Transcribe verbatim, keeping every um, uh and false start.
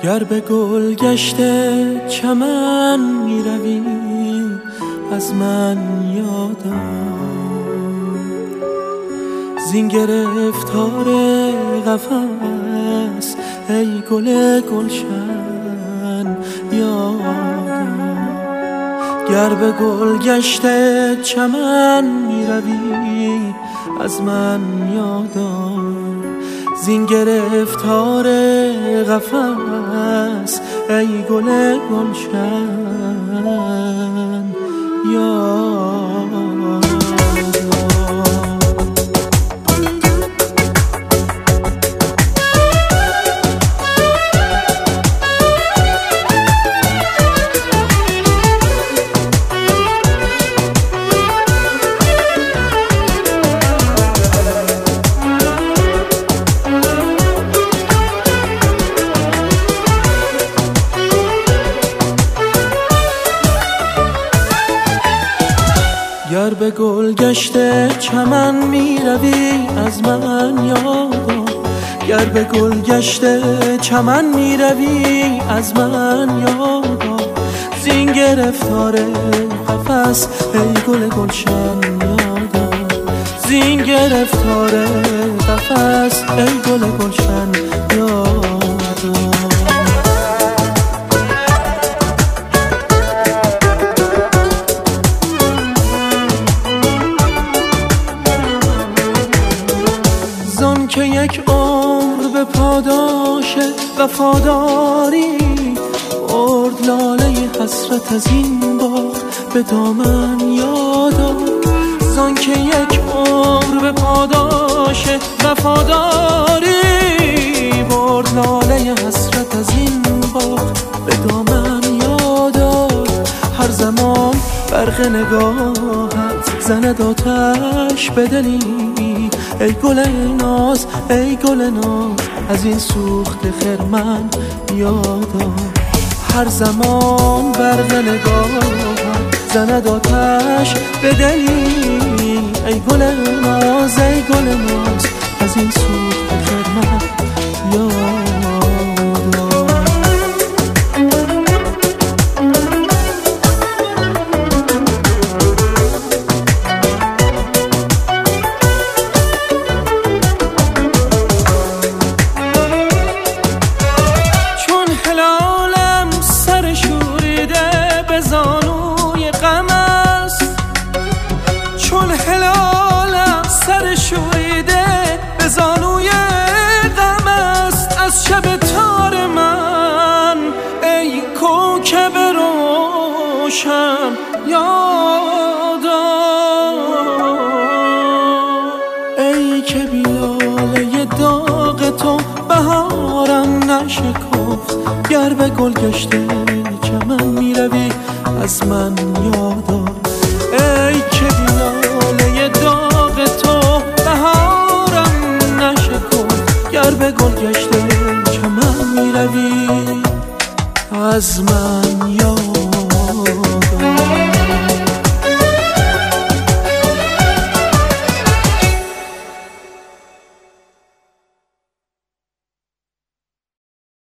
گر به گل گشته چمن می روی از من یادم، زین گرفتار قفس ای گل گلشن یادم. گر به گل گشته چمن می روی از من یادم، زین گرفتار قفس ای گل گلشن یادم. گر به گل گشته چمن می روی از من یادم، گر به گل گشته چمن می روی از من یادم، زین گرفتار قفس ای گل گلشن یادم، زین گرفتار قفس ای گل گلشن یادم. که یک عمر به پاداش وفاداری برد لاله حسرت از این باغ به دامن یادم، زان که یک عمر به پاداش وفاداری برد لاله حسرت از این باغ به دامن یادم. هر زمان برق نگاهت زند آتش به دلی ای گل ناز ای گل ناز از این سوخت خرمن یادم. هر زمان برق نگاهت زند آتش به دلی ای گل ناز ای گل ناز از این سوخت خرمن یادم. زانوی غم است چون هلالم سر شوریده به زانوی غم است از شب تار من ای کوکب روشن یادم. ای که بی لاله داغ تو بهارم نشکفت، گر به گل گشته چمن می روی از من یادم. ای که بی لاله داغ تو بهارم نشکفت، گر به گل گشته چمن می روی از من یادم.